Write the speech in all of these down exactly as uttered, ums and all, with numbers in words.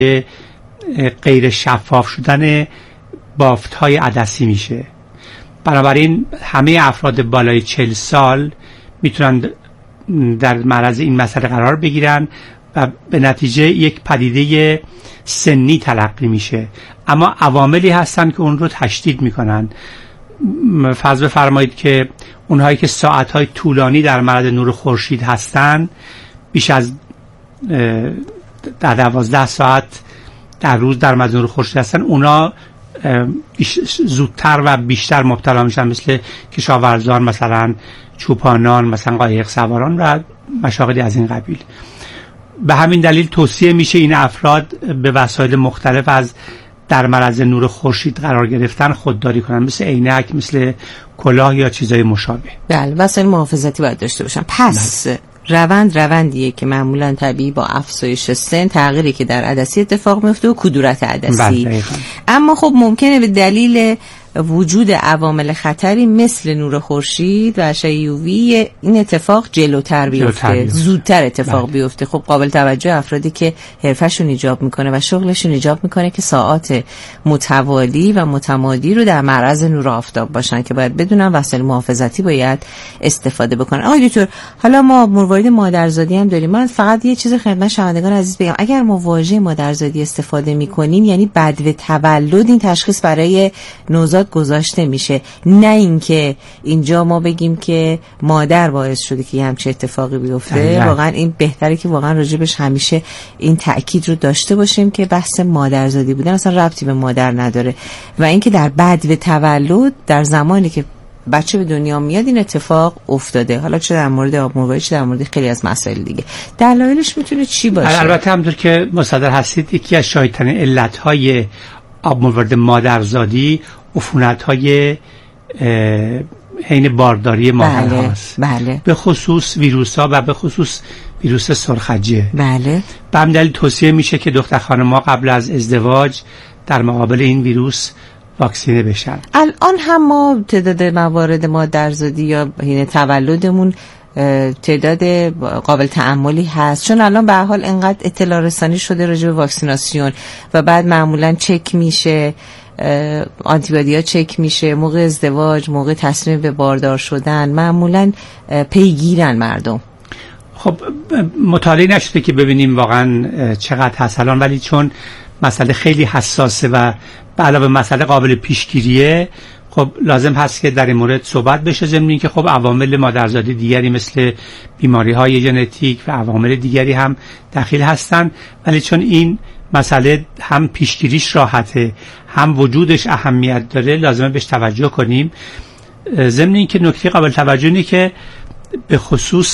غیر شفاف شدن بافت‌های عدسی میشه. بنابراین همه افراد بالای چهل سال میتونن در معرض این مسئله قرار بگیرن و به نتیجه یک پدیده سنی تلقی میشه، اما عواملی هستن که اون رو تشدید میکنن. فرض بفرمایید که اونهایی که ساعتهای طولانی در معرض نور خورشید هستن، بیش از در دوازده ساعت در روز در معرض نور خورشید هستن، اونا زودتر و بیشتر مبتلا میشن، مثل کشاورزان، مثلا چوپانان، مثلا قایق سواران و مشاغلی از این قبیل. به همین دلیل توصیه میشه این افراد به وسایل مختلف از در معرض نور خورشید قرار گرفتن خودداری کنن، مثل عینک، مثل کلاه یا چیزای مشابه. بله، وسایل محافظتی باید داشته باشن. پس بله. روند روندیه که معمولا طبیعی با افزایش سن، تغییری که در عدسی اتفاق میفته و کدورت عدسی. بله. اما خب ممکنه به دلیل وجود عوامل خطری مثل نور خورشید و اشعه یووی این اتفاق جلوتر بیفته، زودتر اتفاق بله. بیفته. خب قابل توجه افرادی که حرفشون ایجاب میکنه و شغلشون ایجاب میکنه که ساعات متوالی و متمادی رو در معرض نور آفتاب باشن، که باید بدونن وسایل محافظتی باید استفاده بکنن. آقای دکتر، حالا ما موارد مادرزادی هم داریم. من فقط یه چیز خدمت شنوندگان عزیز بگم، اگر ما واژه مادرزادی استفاده میکنیم یعنی بدو تولد این تشخیص برای نوزاد گذاشته میشه، نه اینکه اینجا ما بگیم که مادر باعث شده که همچه اتفاقی بیفته. واقعا این بهتره که واقعا راجبش همیشه این تأکید رو داشته باشیم که بحث مادرزادی بودن اصلا ربطی به مادر نداره، و اینکه در بدو تولد در زمانی که بچه به دنیا میاد این اتفاق افتاده، حالا چه در مورد آب مروارید چه در مورد خیلی از مسائل دیگه. دلایلش میتونه چی باشه؟ البته همونطور که مصدر هستید، یکی از شایع‌ترین علت‌های آب موارد مادرزادی عفونت‌های حین بارداری مادر بله، هاست. بله. به خصوص ویروس‌ها و به خصوص ویروس سرخجه. بله. به همین دلیل توصیه میشه که دختر خانم‌ها قبل از ازدواج در مقابل این ویروس واکسینه بشن. الان هم ما تعداد موارد مادرزادی یا حین تولدمون تعداد قابل تأملی هست، چون الان به هر حال انقدر اطلاع رسانی شده راجع به واکسیناسیون و بعد معمولا چک میشه، آنتیبادی‌ها چک میشه موقع ازدواج، موقع تصمیم به باردار شدن، معمولا پیگیرن مردم. خب مطالعه نشده که ببینیم واقعا چقدر هست الان، ولی چون مسئله خیلی حساسه و به علاوه مسئله قابل پیشگیریه، خب لازم هست که در این مورد صحبت بشه، ضمن اینکه خب عوامل مادرزادی دیگری مثل بیماری‌های ژنتیک و عوامل دیگری هم دخیل هستن، ولی چون این مسئله هم پیشگیریش راحته هم وجودش اهمیت داره، لازمه بهش توجه کنیم. ضمن اینکه نکته قابل توجه اینه که به خصوص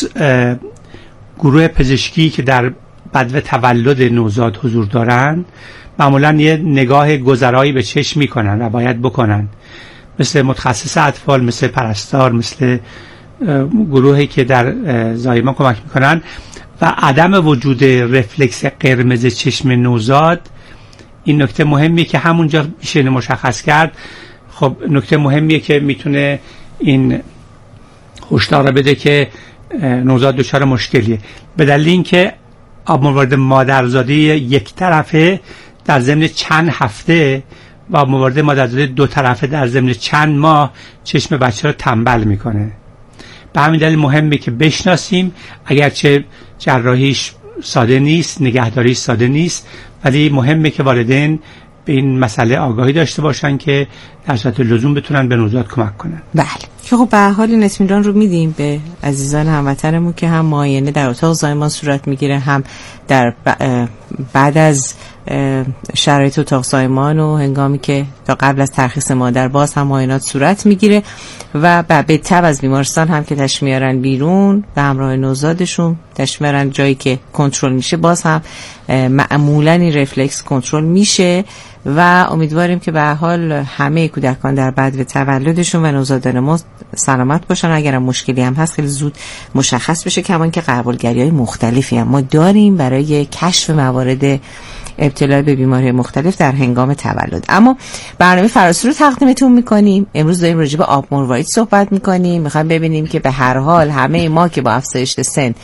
گروه پزشکی که در بدو تولد نوزاد حضور دارن معمولا یه نگاه گذرایی به چشم میکنن و باید بکنن، مثل متخصص اطفال، مثل پرستار، مثل گروهی که در زایمان کمک میکنن. و عدم وجود رفلکس قرمز چشم نوزاد این نکته مهمیه که همونجا میشه مشخص کرد. خب نکته مهمیه که میتونه این هشدار بده که نوزاد دچار مشکلیه، به دلیل اینکه آب موارد مادرزادی یک طرفه در ضمن چند هفته و آب موارد مادرزادی دو طرفه در ضمن چند ماه چشم بچه رو تنبل میکنه. به همین دلیل مهمه که بشناسیم، اگرچه جراحیش ساده نیست، نگهداریش ساده نیست، ولی مهمه که والدین به این مسئله آگاهی داشته باشن که در صورت لزوم بتونن به نوزاد کمک کنن. بله، که خب به هر حال این اطمینان رو میدیم به عزیزان هموطنمون که هم معاینه در اتاق زایمان صورت میگیره، هم در بعد از شرایط اتاق زایمان و هنگامی که تا قبل از ترخیص مادر باز هم معاینات صورت میگیره و به تبع از بیمارستان هم که تشریف میارن بیرون به همراه نوزادشون، تشریف میارن جایی که کنترل میشه، باز هم معمولا این رفلکس کنترل میشه و امیدواریم که به هر حال همه کودکان در بعد تولدشون و نوزادان ما سلامت باشن. اگر هم مشکلی هم هست خیلی زود مشخص بشه، کمان که قربالگری‌های مختلفی هم ما داریم برای کشف موارد ابتلا به بیماری مختلف در هنگام تولد. اما برنامه فراسو رو تقدیمتون میکنیم. امروز داریم راجع به آب مروارید صحبت میکنیم. میخوایم ببینیم که به هر حال همه ما که با افزایش سن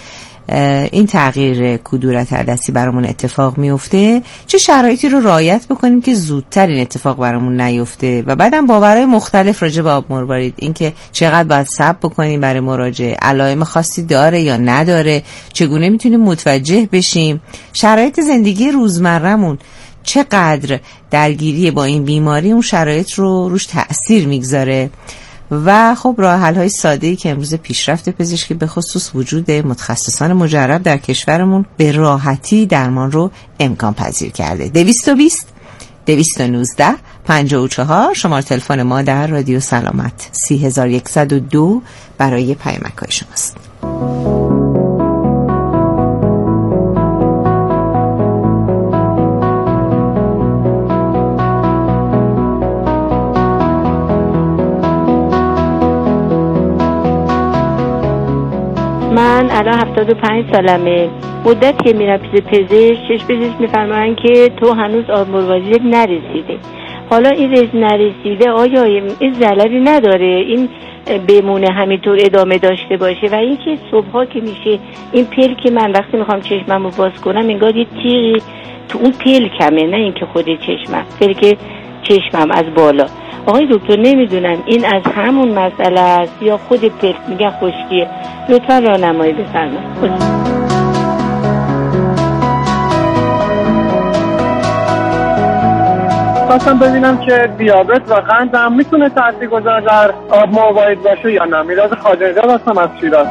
این تغییر کدورت عدسی برامون اتفاق میفته، چه شرایطی رو رعایت بکنیم که زودتر این اتفاق برامون نیفته؟ و بعدم باورهای مختلف راجع به آب مروارید، اینکه چقدر باید صبر بکنیم برای مراجعه، علائم خاصی داره یا نداره، چگونه میتونیم متوجه بشیم، شرایط زندگی روزمرهمون چقدر درگیری با این بیماری اون شرایط رو روش تأثیر میگذاره، و خب راه حل های ساده‌ای که امروز پیشرفت پزشکی به خصوص وجود متخصصان مجرب در کشورمون به راحتی درمان رو امکان پذیر کرده. دویست و بیست دویست و نوزده پنجاه و چهار شماره تلفن ما در رادیو سلامت سی هزار و یکصد و دو برای پیامک‌های شماست. من الان هفتاد و پنج سالمه. مدت که میرم پیش پزشک، چشم پزشک میفرمایند که تو هنوز آب مروارید نرسیده. حالا این رز نرسیده آیا این ضرری نداره این بمونه همینطور ادامه داشته باشه؟ و اینکه صبحا که میشه این پلک من وقتی میخوام چشممو باز کنم انگار یه تیغی تو اون پلکمه، نه اینکه خود چشمم، پلک چشمم از بالا. آقای دکتر نمیدونم این از همون مسئله است یا خود پلک میگن خشکیه؟ لطفا راهنمایی بفرمایید. خواستم ببینم که دیابت و قند هم میتونه تاثیرگذار در آب مروارید باشه یا نه. میراز خواجه‌نژاد هستم از شیراز.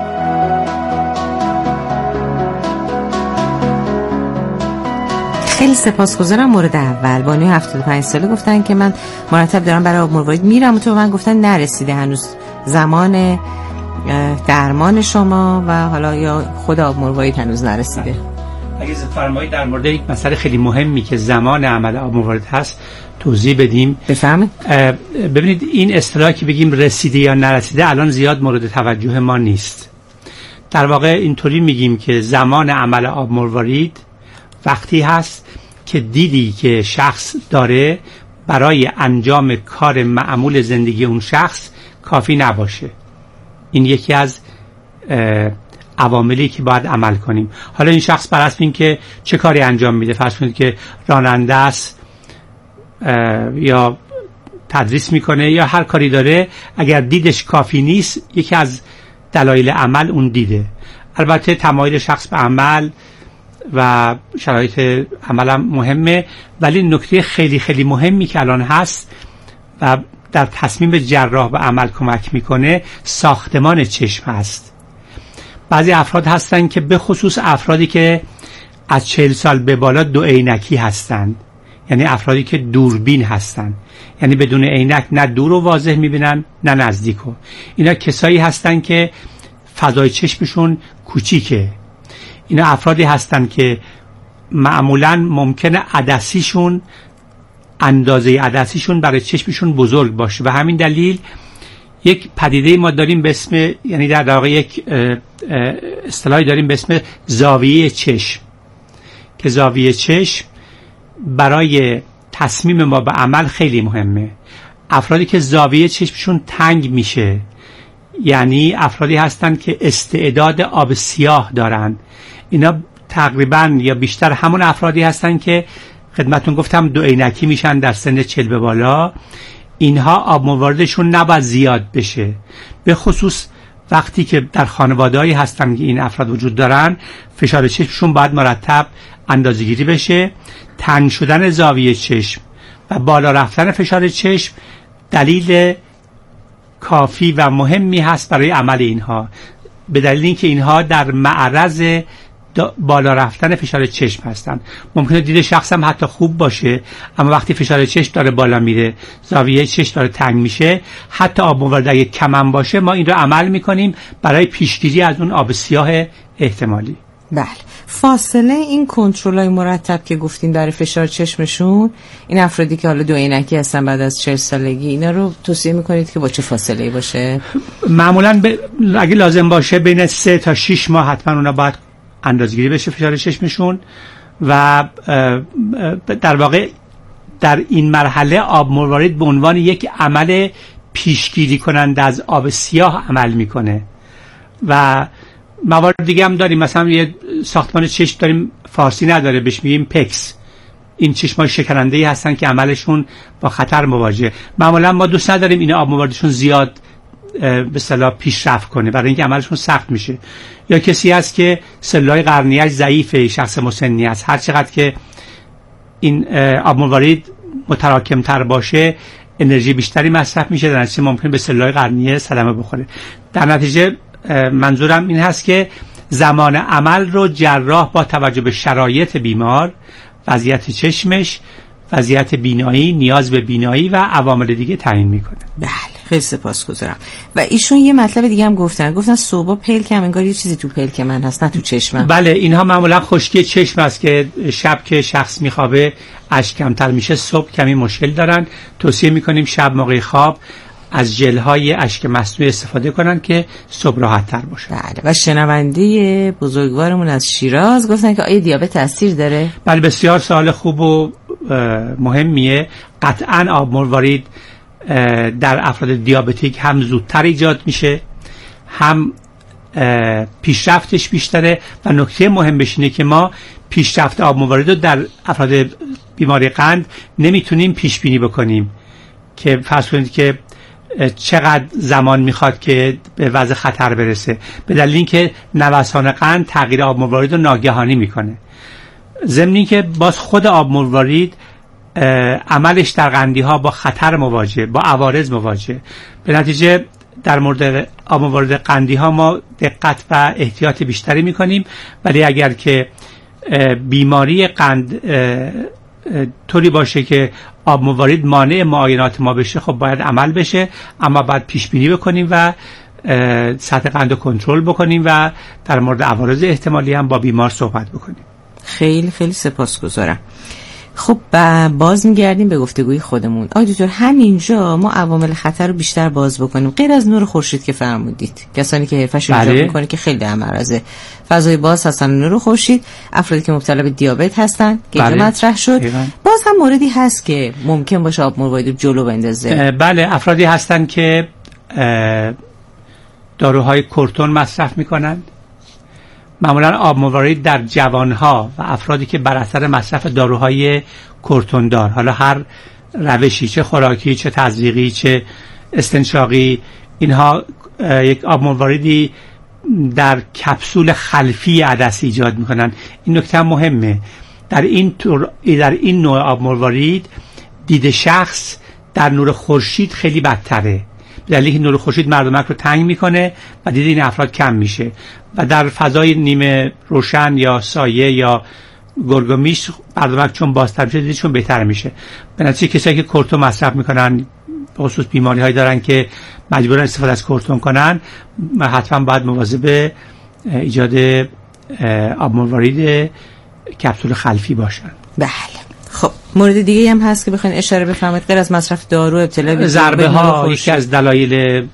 خیلی سپاسگزارم. مورد اول بانوی هفتاد و پنج ساله گفتن که من مرتب دارم برای آب مروارید میرم و تو من گفتن نرسیده هنوز زمان درمان شما و حالا یا خود آب مروارید هنوز نرسیده. اگه فرمایید در مورد یک مسئله خیلی مهمی که زمان عمل آب مروارید هست توضیح بدیم. بفهمید. ببینید این اصطلاحی که بگیم رسیده یا نرسیده الان زیاد مورد توجه ما نیست. در واقع اینطوری میگیم که زمان عمل آب مروارید وقتی هست که دیدی که شخص داره برای انجام کار معمول زندگی اون شخص کافی نباشه. این یکی از عواملی که باید عمل کنیم. حالا این شخص بر اساس اینکه چه کاری انجام میده، فرض کنید که راننده است یا تدریس میکنه یا هر کاری داره، اگر دیدش کافی نیست یکی از دلایل عمل اون دیده. البته تمایل شخص به عمل و شرایط عملم مهمه، ولی نکته خیلی خیلی مهمی که الان هست و در تصمیم جراح به عمل کمک میکنه ساختمان چشم هست. بعضی افراد هستن که به خصوص افرادی که از چهل سال به بالا دو عینکی هستند، یعنی افرادی که دوربین هستن، یعنی بدون عینک نه دور و واضح میبینن نه نزدیکو. اینا کسایی هستن که فضای چشمشون کوچیکه. اینا افرادی هستن که معمولاً ممکنه عدسیشون اندازه عدسیشون برای چشمشون بزرگ باشه و همین دلیل یک پدیده ما داریم به اسم، یعنی در واقع یک اصطلاحی داریم به اسم زاویه چشم، که زاویه چشم برای تصمیم ما به عمل خیلی مهمه. افرادی که زاویه چشمشون تنگ میشه یعنی افرادی هستن که استعداد آب سیاه دارن. اینا تقریبا یا بیشتر همون افرادی هستن که خدمتون گفتم دو عینکی میشن در سن چهل به بالا. اینها آب مواردشون نباید زیاد بشه، به خصوص وقتی که در خانواده‌ای هستن که این افراد وجود دارن. فشار چشمشون باید مرتب اندازه‌گیری بشه. تنگ شدن زاویه چشم و بالا رفتن فشار چشم دلیل کافی و مهمی هست برای عمل اینها، به دلیل اینکه اینها در معرض بالا رفتن فشار چشم هستن. ممکنه دید شخص هم حتی خوب باشه، اما وقتی فشار چشم داره بالا میره، زاویه چشم داره تنگ میشه، حتی آب موارد اگه کم هم باشه ما این رو عمل میکنیم برای پیشگیری از اون آب سیاه احتمالی. بله. فاصله این کنترل‌های مرتب که گفتین برای فشار چشمشون، این افرادی که حالا دو عینکی هستن بعد از چهل سالگی، اینا رو توصیه میکنید که با چه فاصله‌ای باشه؟ معمولاً ب... اگه لازم باشه بین سه تا شش ماه حتما اونا باید اندازه‌گیری بشه فشار چشمشون و در واقع در این مرحله آب مروارید به عنوان یک عمل پیشگیری کننده از آب سیاه عمل میکنه و موارد دیگه هم داریم، مثلا یه ساختمان چشم داریم فارسی نداره، بهش میگیم پکس. این چشمای شکننده‌ای هستن که عملشون با خطر مواجهه. معمولا ما دوست نداریم این آب مواردشون زیاد به اصطلاح پیشرفت کنه، برای اینکه عملشون سخت میشه. یا کسی هست که سلولای قرنیه‌اش ضعیفه، شخص مسنی است، هر چقدر که این آب موارد متراکم‌تر باشه انرژی بیشتری مصرف میشه، در نتیجه ممکن به سلولای قرنیه صدمه بخوره. در نتیجه منظورم این هست که زمان عمل رو جراح با توجه به شرایط بیمار، وضعیت چشمش، وضعیت بینایی، نیاز به بینایی و عوامل دیگه تعیین میکنه. بله، خیلی سپاسگزارم. و ایشون یه مطلب دیگه هم گفتن، گفتن صبح پلکم انگار یه چیزی تو پلک من هست، نه تو چشمم. بله، اینها معمولا خشکی چشم است که شب که شخص میخوابه اشک کمتر میشه، صبح کمی مشکل دارن. توصیه میکنیم شب موقع خواب از ژل‌های اشک مصنوعی استفاده کنن که صبح راحت تر باشه. بله. و شنونده بزرگوارمون از شیراز گفتن که آیا دیابت تاثیر داره؟ بله، بسیار سوال خوب و مهمیه. قطعاً آب مروارید در افراد دیابتیک هم زودتر ایجاد میشه، هم پیشرفتش بیشتره. و نکته مهمش اینه که ما پیشرفت آب مروارید رو در افراد بیماری قند نمیتونیم پیش بینی بکنیم که فرض کنید که چقدر زمان میخواد که به وضع خطر برسه، به دلیل اینکه نوسان قند تغییر آب مروارید رو ناگهانی میکنه. ضمن اینکه باز خود آب مروارید عملش در قندی ها با خطر مواجه، با عوارض مواجه. به نتیجه در مورد آب موارد قندی ها ما دقت و احتیاط بیشتری میکنیم، ولی اگر که بیماری قند طوری باشه که آب موارد مانع معاینات ما بشه، خب باید عمل بشه، اما باید پیش بینی بکنیم و سطح قند رو کنترل بکنیم و در مورد عوارض احتمالی هم با بیمار صحبت بکنیم. خیلی خیلی سپاسگزارم. خب باز میگردیم به گفتگوی خودمون. آقای دکتر، همینجا ما عوامل خطر رو بیشتر باز بکنیم، غیر از نور خورشید که فرمودید، کسانی که حرفش رو اجرا میکنه که خیلی در معرض فضای باز هستن، نور خورشید، افرادی که مبتلا به دیابت هستن که اینجا مطرح شد. ایوان. باز هم موردی هست که ممکن باشه آب مروارید جلو بندازه. بله، افرادی هستن که داروهای کورتون مصرف میکنن. معمولا آب موارد در جوانها و افرادی که بر اثر مصرف داروهای کورتون دار، حالا هر روشی، چه خوراکی، چه تزریقی، چه استنشاقی، اینها یک آب مواردی در کپسول خلفی عدس ایجاد میکنن. این نکته مهمه. در این طور در این نوع آب موارد دید شخص در نور خورشید خیلی بدتره، به دلیل اینکه نور خورشید مردمک رو تنگ میکنه و دید این افراد کم میشه و در فضای نیمه روشن یا سایه یا گرگومیش مردمک چون بازتر میشه دیدشون بهتر میشه. به نتیجه کسایی که کورتون مصرف میکنن، به خصوص بیماری هایی دارن که مجبورن استفاده از کورتون کنن، حتما باید مواظب ایجاد آب مروارید کپسول خلفی باشن. بله. خب مورد دیگه هم هست که بخواین اشاره بفرمایید غیر از مصرف دارو، ابتلا به ضربه ها یکی از دلایل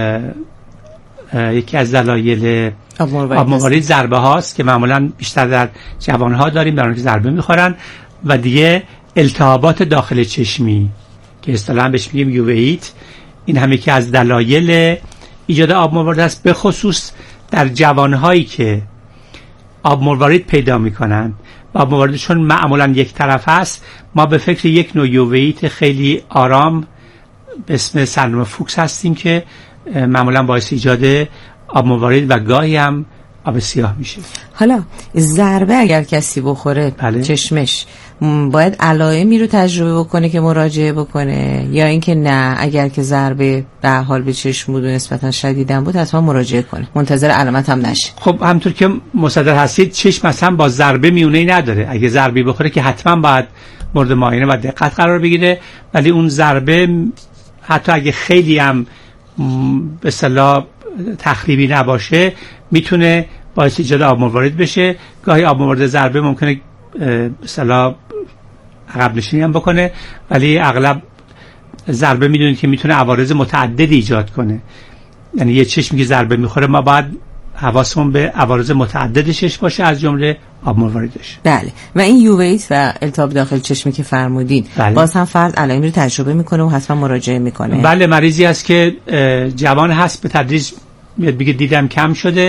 یکی از دلایل آب موارد ضربه هاست که معمولا بیشتر در جوان ها داریم، در اونها که ضربه میخورن. و دیگه التهابات داخل چشمی که اصطلاحاً بهش میگیم یووییت، این هم یکی از دلایل ایجاد آب موارد است، به خصوص در جوان هایی که آب موارد پیدا میکنن. آب مواردشون معمولا یک طرف است. ما به فکر یک نوع یووییت خیلی آرام به اسم سندروم فوکس هستیم که معمولا باعث ایجاد آب موارد و گاهی هم آب سیاه میشه. حالا ضربه اگر کسی بخوره بله. چشمش باید علائمی رو تجربه بکنه که مراجعه بکنه، یا اینکه نه اگر که ضربه به حال به چشم بود و نسبتا شدیدن بود حتما مراجعه کنه، منتظر علامت هم نشه؟ خب همونطور که مصدق هستید چشم مثلا با ضربه میونه‌ای نداره. اگه ضربه بخوره که حتما باید مورد معاینه و دقت قرار بگیره، ولی اون ضربه حتی اگه خیلی هم به اصطلاح تخریبی نباشه میتونه باعث ایجاد آب موارد بشه. گاهی آب موارد ضربه ممکنه به اصطلاح عقب نشینی هم بکنه، ولی اغلب ضربه میدونید که میتونه عوارض متعددی ایجاد کنه. یعنی یه چشمی که ضربه میخوره ما باید حواسمون به عوارض متعدد چشم باشه، از جمله آب مواردش. بله. و این یووییت و التهاب داخل چشمی که فرمودین بله. باز هم فرد علائمی رو تجربه میکنه و حتما مراجعه میکنه؟ بله، مریضی است که جوان هست، به تدریج میاد بگه دیدم کم شده،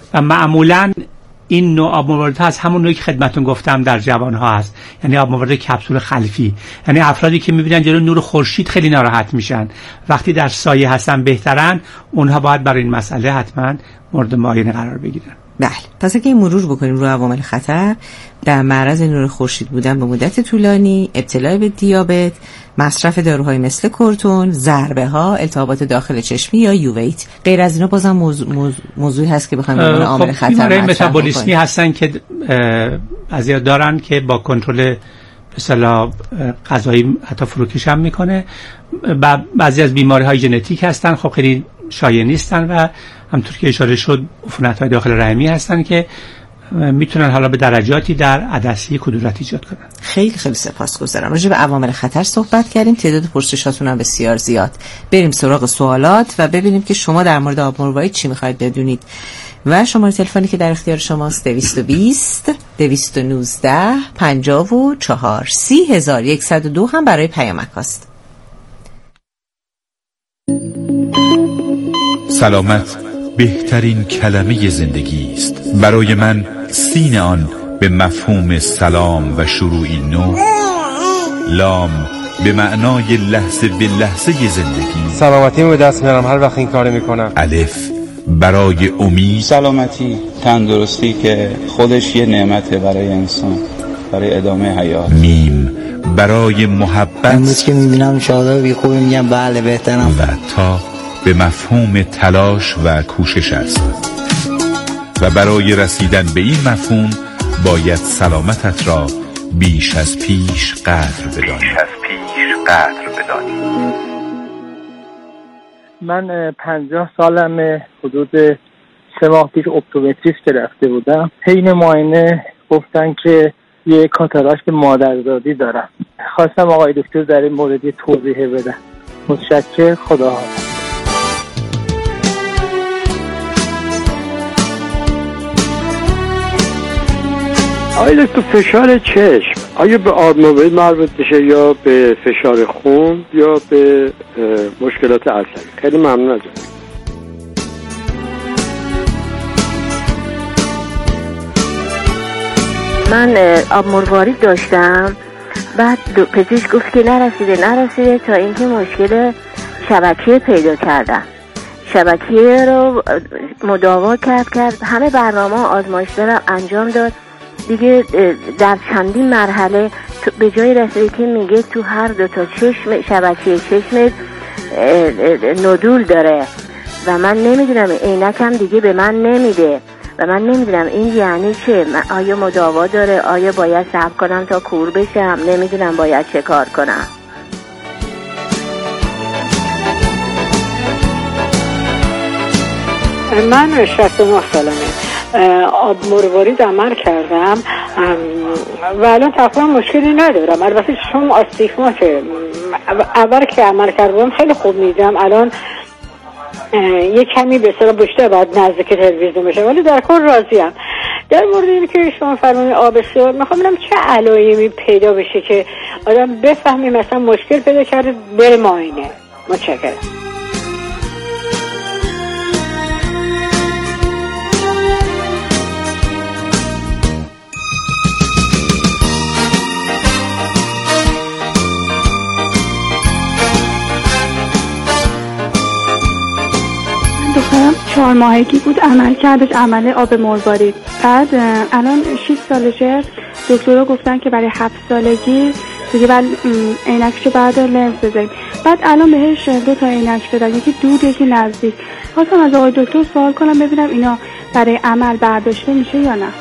و معمولاً این نوع آب مروارید از همون نوعی که خدمتتون گفتم در جوان ها هست، یعنی آب مروارید کپسول خلفی، یعنی افرادی که میبینن جلوی نور خورشید خیلی ناراحت میشن، وقتی در سایه هستن بهترن، اونها باید برای این مسئله حتما مورد معاینه قرار بگیرن. بله، پس اگه مرور بکنیم رو عوامل خطر، در معرض نور خورشید بودن به مدت طولانی، ابتلا به دیابت، مصرف داروهای مثل کورتون، ضربه ها، التهابات داخل چشمی یا یوویت، غیر از اینا بازم موضوع موضوع موضوعی هست که بخوایم بگیم عامل خطر بیماری متابولیسمی هستن که ازیاد دارن که با کنترل به اصطلاح غذایی حتی فروکش هم میکنه. بعضی از بیماری های ژنتیک هستن، خب خیلی شایع نیستن و همونطور که اشاره شد عفونت های داخل رحمی هستن که میتونن حالا به درجاتی در عدسه کدورت ایجاد کنن. خیلی خیلی سپاسگزارم. راجع به عوامل خطر صحبت کردیم، تعداد پرسشاتون هم بسیار زیاد. بریم سراغ سوالات و ببینیم که شما در مورد آب مروارید چی میخواید بدونید. و شماره تلفنی که در اختیار شماست دویست و بیست دویست و نوزده پنجاه و چهار سی هزار و صد و دو هم برای پیامک هست. سلامت بهترین کلمه زندگی است. برای من سین آن به مفهوم سلام و شروعی نو، لام به معنای لحظه به لحظه زندگی، سلامتی رو به دست میارم هر وقت این کارو میکنم. الف برای امید، سلامتی، تندرستی که خودش یه نعمته برای انسان، برای ادامه حیات. میم برای محبت، امروز که میبینم شادا بی خوبی میگم بله بهترم. و تا به مفهوم تلاش و کوشش است و برای رسیدن به این مفهوم باید سلامتت را بیش از پیش قدر بدانی. بیش از پیش قدر بدانی. من پنجاه سالمه، حدود سه ماه پیش اپتومتریست گرفته بودم. حین معاینه گفتن که یه کاتاراکت مادرزادی دارم. خواستم آقای دکتر در این مورد توضیح بدن. متشکرم، خدا حافظ. آیا تو فشار چشم آیا به آب مروارید مربوط میشه یا به فشار خون یا به مشکلات عصبی؟ خیلی ممنون از شما. من آب مروارید داشتم، بعد پزشک گفت که نرسیده نرسیده تا اینکه مشکل شبکیه پیدا کردم. شبکیه رو مداوا کرد کرد همه برنامه آزمایش دارم انجام داد دیگه. در چندین مرحله به جای رسیده که میگه تو هر دو تا چشم شبکیه چشم نودول داره و من نمیدونم، عینکم دیگه به من نمیده و من نمیدونم این یعنی چه. آیا مداوا داره؟ آیا باید صبر کنم تا کور بشم؟ نمیدونم باید چه کار کنم. من شصت و نه سالمه، آب مروارید عمل کردم و الان تقریبا مشکلی ندارم. البته شما آستیگماته، اول که عمل کردم خیلی خوب میدم، الان یه کمی به اصطلاح بیشتر باید نزدیک تلویزیون بشه، ولی در کل راضیم. در مورد اینکه که شما فرمودین آب سرد، میخوام ببینم چه علایمی پیدا بشه که آدم بفهمه مثلا مشکل پیدا کرده بره معاینه. متشکرم. دخترم چهار ماهگی بود، عمل کردش عمل آب مروارید. بعد الان شش سالشه، دکترها گفتن که برای هفت سالگی دیگه بعد عینکشو بعد لنز بذاریم. بعد الان بهش دو تا عینک دادن، یکی دور یکی نزدیک. خواستم از آقای دکتر سوال کنم ببینم اینا برای عمل برداشته میشه یا نه.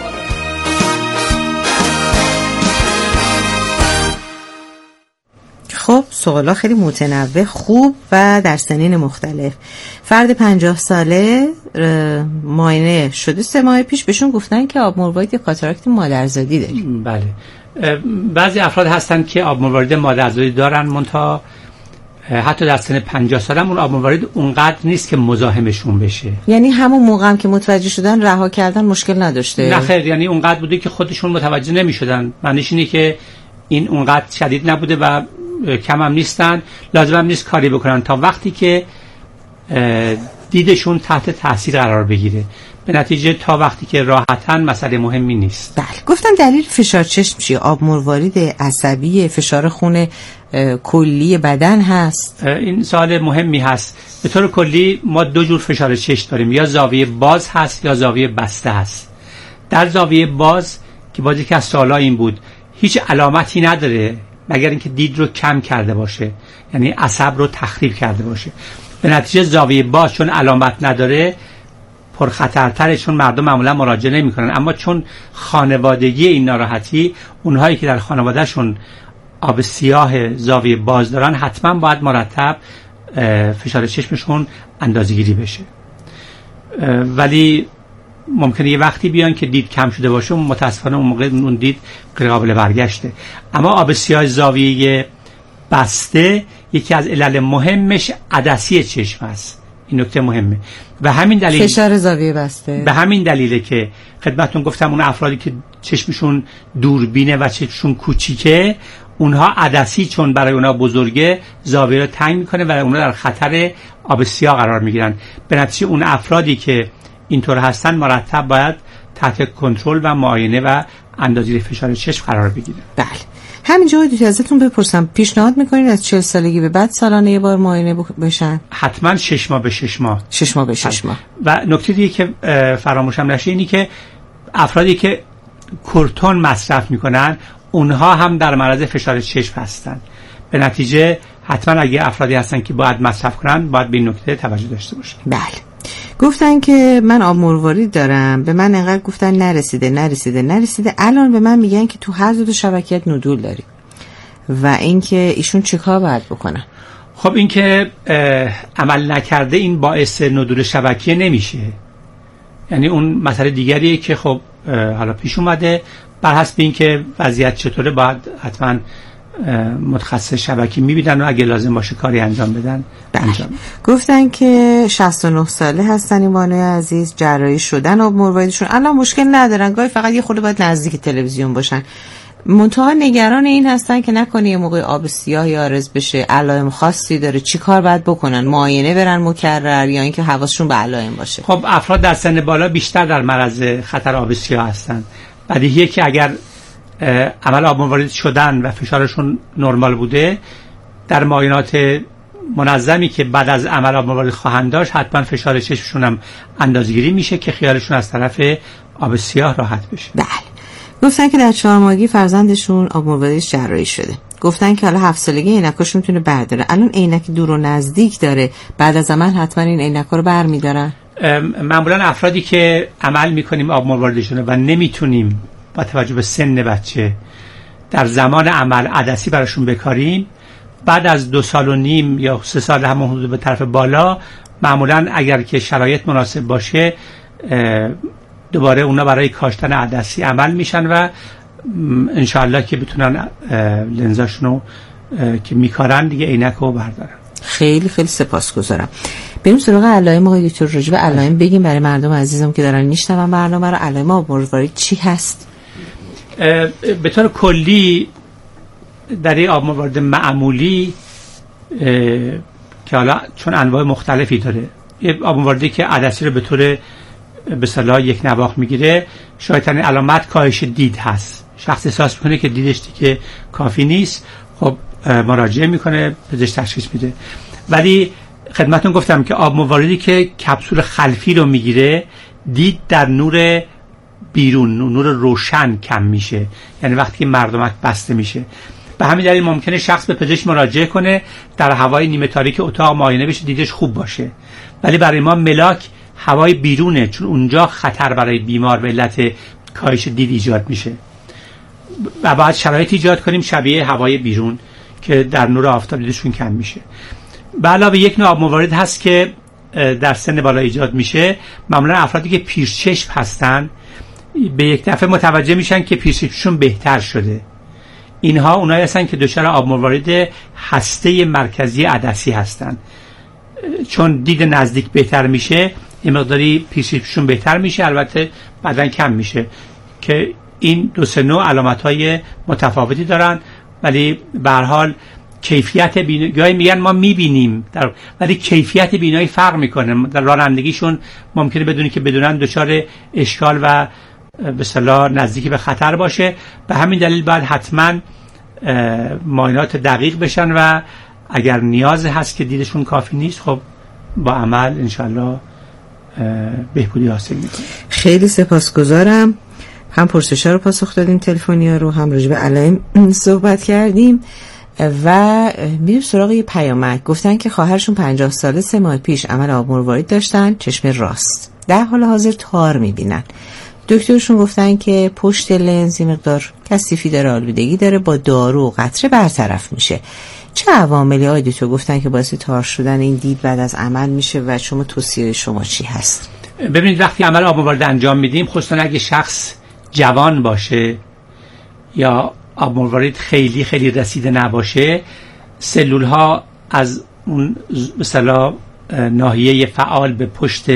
خب سوالا خیلی متنوع، خوب و در سنین مختلف. فرد پنجاه ساله معاینه شده سه ماه پیش، بهشون گفتن که آب مروارید یا کاتاراکت مادرزادی داره. بله، بعضی افراد هستن که آب مروارید مادرزادی دارن، منتها حتی در سن پنجاه سال هم اون آب مروارید اونقدر نیست که مزاحمشون بشه. یعنی همون موقع هم که متوجه شدن رها کردن مشکل نداشته؟ نه خیر، یعنی اونقدر بوده که خودشون متوجه نمی‌شدن. معنیش اینه که این اونقدر شدید نبوده و کم هم نیستن، لازم هم نیست کاری بکنن تا وقتی که دیدشون تحت تاثیر قرار بگیره. به نتیجه تا وقتی که راحتن مسئله مهمی نیست. بله. گفتن دلیل فشار چشم چیه؟ آب مروارید، عصبی، فشار خون کلی بدن هست؟ این سوال مهمی هست. به طور کلی ما دو جور فشار چشم داریم، یا زاویه باز هست یا زاویه بسته هست. در زاویه باز که بازی که از سوالا این بود، هیچ علامتی نداره مگر اینکه دید رو کم کرده باشه، یعنی عصب رو تخریب کرده باشه. به نتیجه زاویه باز چون علامت نداره پرخطرتره، چون مردم معمولا مراجعه نمی‌کنن. اما چون خانوادگی این ناراحتی، اونهایی که در خانوادهشون آب سیاه زاویه باز دارن حتما باید مرتب فشار چشمشون اندازه‌گیری بشه. ولی ممکنه یه وقتی بیان که دید کم شده باشه، متاسفانه اون موقع اون دید غیر قابل برگشته. اما آب سیاه زاویه بسته یکی از علل مهمش عدسی چشم است. این نکته مهمه. و همین دلیل فشار زاویه بسته به همین دلیله که خدمتتون گفتم اون افرادی که چشمشون دوربینه و چشمشون کوچیکه، اونها عدسی چون برای اونها بزرگه زاویه رو تنگ میکنه و اونها در خطر آب سیاه قرار میگیرن. به نتیجه اون افرادی که اینطور هستن مرتب باید تحت کنترل و معاینه و اندازه‌گیری فشار چشم قرار بگیرن. بله. همینجا دیگه ازتون بپرسم، پیشنهاد میکنین از چهل سالگی به بعد سالانه یه بار معاینه بشن؟ حتما شش ماه به شش ماه. شش ماه به شش ماه. و نکته دیگه که فراموشم نشه اینی که افرادی که کورتون مصرف میکنن اونها هم در معرض فشار چشم هستن. به نتیجه حتما اگه افرادی هستن که باید مصرف کنن باید به این نکته توجه داشته باشن. بله. گفتن که من آب مروارید دارم، به من انقدر گفتن نرسیده نرسیده نرسیده، الان به من میگن که تو هر دو شبکیت نودول داری و اینکه ایشون چیکار باید بکنن؟ خب این که عمل نکرده این باعث ندول شبکیه نمیشه، یعنی اون مسئله دیگریه که خب حالا پیش اومده. بر حسب این که وضعیت چطوره باید حتما متخصص شبکی میبینن و اگه لازم باشه کاری انجام بدن انجام. گفتن که شصت و نه ساله هستن این بانوی عزیز، جراحی شدن آب مرواریدشون، الان مشکل ندارن، گاهی فقط یه خورده باید نزدیک تلویزیون باشن. منتها نگران این هستن که نکنه یه موقع آب سیاه عارض بشه، علائم خاصی داره، چی کار باید بکنن؟ معاینه برن مکرر یا اینکه حواسشون به علائم باشه؟ خب افراد در سن بالا بیشتر در معرض خطر آب سیاه هستن. بدیهیه که اگر عمل آب موارد شدن و فشارشون نرمال بوده، در معاینات منظمی که بعد از عمل آب موارد خواهند داشت حتما فشار چشمشون هم اندازه‌گیری میشه که خیالشون از طرف آب سیاه راحت بشه. بله. گفتن که در چهار ماهگی فرزندشون آب مروارید جراحی شده. گفتن که حالا هفت سالگی عینکاشو میتونه برداره. الان عینک دور و نزدیک داره، بعد از عمل حتما این عینکا رو برمی‌دارن؟ معمولا افرادی که عمل میکنیم آب مرواریدشون و نمیتونیم با توجه به سن بچه در زمان عمل عدسی براشون بکاریم، بعد از دو سال و نیم یا سه سال همون حدود به طرف بالا معمولا اگر که شرایط مناسب باشه دوباره اونا برای کاشتن عدسی عمل میشن و انشاءالله که بتونن لنزاشونو که میکارن دیگه عینک رو بردارن. خیلی خیلی سپاسگزارم. بریم سراغ علائم. آقای دکتر راجع به علائم بگیم برای مردم عزیزم که دارن میشنون برنامه رو. علائم آب مروارید چی هست؟ به طور کلی در این آب موارد معمولی که حالا چون انواع مختلفی داره، یه آب مواردی که عدسی رو به طور به اصطلاح یک نواخت میگیره، شاید علامت کاهش دید هست. شخص احساس میکنه که دیدش دیگه کافی نیست، خب مراجعه میکنه، پزشک تشخیص میده. ولی خدمتتون گفتم که آب مواردی که کپسول خلفی رو میگیره، دید در نور بیرون، نور روشن کم میشه، یعنی وقتی که مردمک بسته میشه. به همین دلیل ممکنه شخص به پزشک مراجعه کنه، در هوای نیمه تاریک اتاق معاینه بشه، دیدش خوب باشه. ولی برای ما ملاک هوای بیرونه، چون اونجا خطر برای بیمار به علت کاهش دید ایجاد میشه و باید شرایط ایجاد کنیم شبیه هوای بیرون که در نور آفتاب دیدشون کم میشه. به علاوه یک نوع آب موارد هست که در سن بالا ایجاد میشه. معمولا افرادی که پیرچشم هستن به یک دفعه متوجه میشن که پیرچشمشون بهتر شده. اینها اونایی هستن که دچار آب موارد هسته مرکزی عدسی هستن. چون دید نزدیک بهتر میشه، یه مقداری پیرچشمشون بهتر میشه، البته بعدن کم میشه، که این دو سه نوع علامت‌های متفاوتی دارن. ولی به هر حال کیفیت بینایی میگن ما میبینیم در ولی کیفیت بینایی فرق میکنه. در رانندگیشون ممکنه بدونی که بدونن دچار اشکال و به اصطلاح نزدیکی به خطر باشه. به همین دلیل باید حتما معاینات دقیق بشن و اگر نیاز هست که دیدشون کافی نیست خب با عمل انشالله بهبودی حاصل میکنه. خیلی سپاسگزارم. هم پرسش‌ها رو پاسخ دادیم، تلفنی‌ها رو، هم راجع به علائم صحبت کردیم و میریم سراغ یه پیامک. گفتن که خواهرشون پنجاه ساله سه ماه پیش عمل آب مروارید داشتن، چشم راست، در حال حاضر تار میبینن. دکترشون گفتن که پشت لنز یه مقدار کثیفی داره، آلودگی داره، با دارو و قطره برطرف میشه. چه عواملی های دکتر گفتن که باعث تار شدن این دید بعد از عمل میشه و شما توصیه شما چی هست؟ ببینید وقتی عمل آب مروارید انجام میدیم، خصوصا اگه شخص جوان باشه یا آب مروارید خیلی خیلی رسیده نباشه، سلول ها از اون مثلا ناحیه فعال به پشت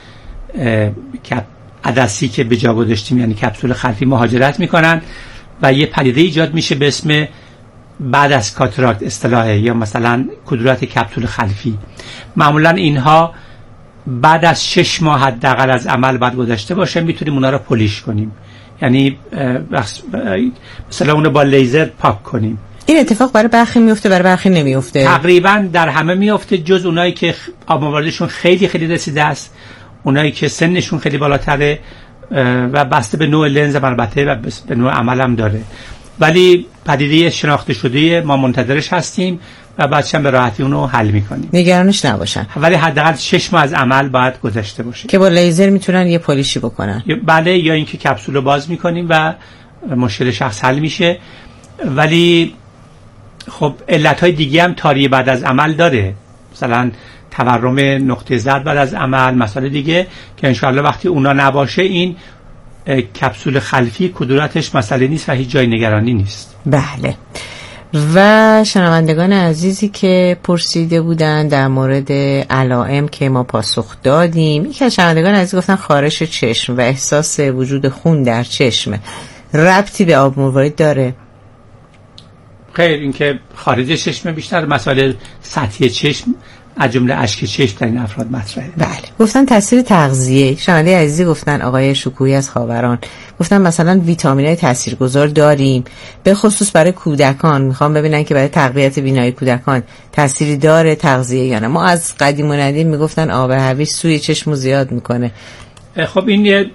عدسی که به جا گذاشتیم یعنی کپسول خلفی مهاجرت میکنن و یه پدیده ایجاد میشه به اسم بعد از کاتاراکت اصطلاحه یا مثلا کدورت کپسول خلفی. معمولا اینها بعد از شش ماه حداقل از عمل بعد گذشته باشه، میتونیم اونا رو پولیش کنیم، یعنی مثلا اونو با لیزر پاک کنیم. این اتفاق برای برخی میفته، برای برخی نمیفته؟ تقریبا در همه میفته جز اونایی که آب مروارید خیلی خیلی رسیده است، اونایی که سنشون خیلی بالاتره و بسته به نوع لنز البته و به نوع عمل هم داره. ولی پدیده شناخته شده ما منتظرش هستیم و بعدش هم به راحتی اونو حل میکنیم. نگرانش نباشن. ولی حداقل شش ماه از عمل باید گذشته باشه که با لیزر میتونن یه پالیشی بکنن. بله، یا اینکه کپسول رو باز میکنیم و مشکل شخص حل میشه. ولی خب علتهای دیگه هم تاری بعد از عمل داره، مثلا تورم نقطه زرد بعد از عمل، مسئله دیگه که انشاءالله وقتی اونا نباشه این کپسول خلفی کدورتش مسئله نیست و هیچ جای نگرانی نیست. بله. و شنوندگان عزیزی که پرسیده بودن در مورد علائم که ما پاسخ دادیم، یکی از شنوندگان عزیز گفتن خارش چشم و احساس وجود خون در چشم ربطی به آب مروارید داره؟ خیر، این که خارج چشم بیشتر مسائل سطحی چشم از جمله اشک چشم در این افراد مطرحه. بله. گفتن تاثیر تغذیه. شنونده عزیزی گفتن آقای شکوهی از خاوران گفتن مثلا ویتامینای تاثیرگذار داریم، به خصوص برای کودکان، میخوام ببینن که برای تقویت بینایی کودکان تأثیری داره تغذیه یا نه. ما از قدیم و ندیم میگفتن آب هویج سوی چشمو زیاد میکنه. خب این یه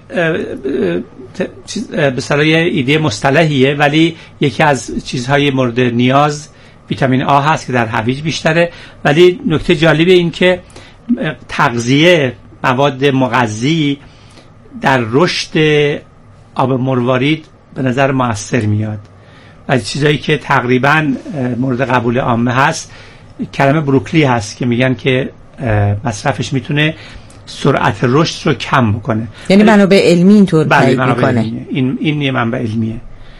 به صلاح ایده مصطلحیه، ولی یکی از چیزهای مورد نیاز ویتامین آ هست که در هویج بیشتره. ولی نکته جالب این که تغذیه مواد مغذی در رشد آب مروارید به نظر مؤثر میاد و چیزایی که تقریبا مورد قبول عامه هست کلمه بروکلی هست که میگن که مصرفش میتونه سرعت رشد رو کم بکنه. یعنی منابع علمی اینطور تایید میکنه. این این یه منبع علمیه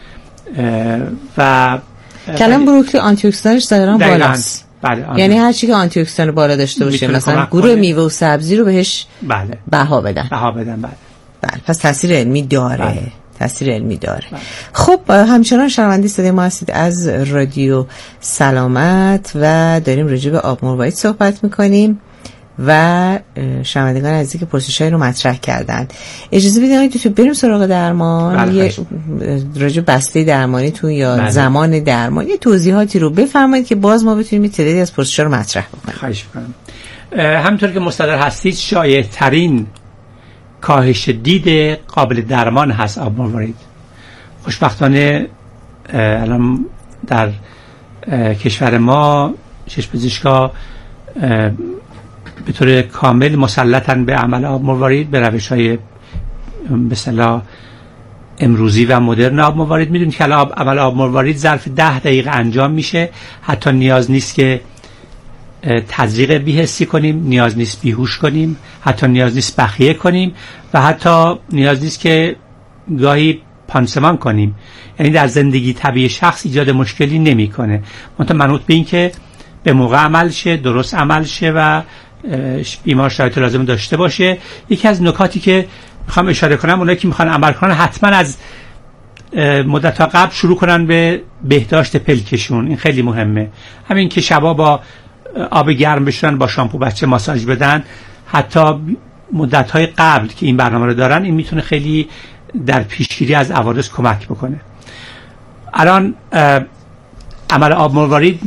و کلمه بروکلی آنتی اکسیدانش ظاهرا بالاست. بله. یعنی هر چی که آنتی اکسیدان بالا داشته باشه مثلا گروه میوه و سبزی رو بهش بله بها بدن. بها بدن بله. بله پس تاثیر علمی داره. بله. تاثیر علمی داره. بله. خب همچنان شنونده صدای ما هستید از رادیو سلامت و داریم راجع به آب مروارید صحبت میکنیم و شنوندگان عزیزی که پرسش‌هایی رو مطرح کردند. اجازه بدید تو بریم سراغ درمان. بله یه راجع بسته درمانیتون یا بله. زمان درمان یه توضیحاتی رو بفرمایید که باز ما بتونیم تعدادی از پرسش‌ها رو مطرح بکنیم. خواهش می‌کنم. همونطور که مستدل هستید شایع‌ترین کاهش دید قابل درمان هست آب مروارید. خوشبختانه الان در کشور ما چشم پزشکا به طور کامل مسلطن به عمل آب مروارید به روش‌های به اصطلاح امروزی و مدرن آب مروارید. میدونید که عمل آب مروارید ظرف ده دقیقه انجام میشه، حتی نیاز نیست که تزریق بی‌حسی کنیم، نیاز نیست بیهوش کنیم، حتی نیاز نیست بخیه کنیم و حتی نیاز نیست که گاهی پانسمان کنیم. یعنی در زندگی طبیعی شخص ایجاد مشکلی نمیکنه، منتها منوط به این که به موقع عمل شه، درست عمل شه و بیمار شرایط لازم داشته باشه. یکی از نکاتی که میخوام اشاره کنم، اونایی که میخوان عمل کنن حتما از مدت ها قبل شروع کنن به بهداشت پلکشون. این خیلی مهمه. همین که شبا با آب گرم بشورن، با شامپو بچه ماساژ بدن، حتی مدت های قبل که این برنامه رو دارن، این میتونه خیلی در پیشگیری از عوارض کمک بکنه. الان عمل آب مروارید